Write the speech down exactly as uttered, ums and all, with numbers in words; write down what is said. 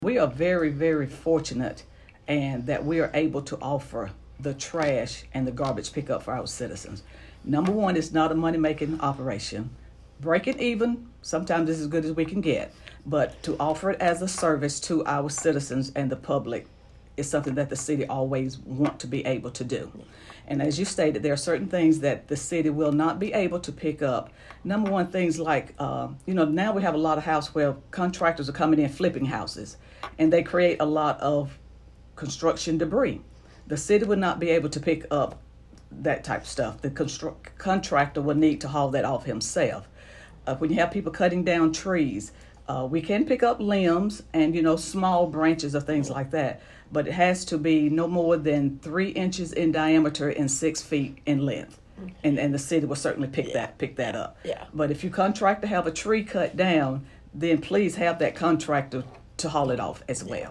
We are very, very fortunate and that we are able to offer the trash and the garbage pickup for our citizens. Number one, it's not a money-making operation. Break it even, sometimes it's as good as we can get, but to offer it as a service to our citizens and the public is something that the city always want to be able to do. And as you stated, there are certain things that the city will not be able to pick up. Number one, things like, uh, you know, now we have a lot of houses where contractors are coming in flipping houses, and they create a lot of construction debris. The city would not be able to pick up that type of stuff. The constru- contractor would need to haul that off himself. Uh, when you have people cutting down trees, uh, we can pick up limbs and, you know, small branches of things like that, but it has to be no more than three inches in diameter and six feet in length. And and the city will certainly pick Yeah. that pick that up. Yeah. But if you contract to have a tree cut down, then please have that contractor to haul it off as well.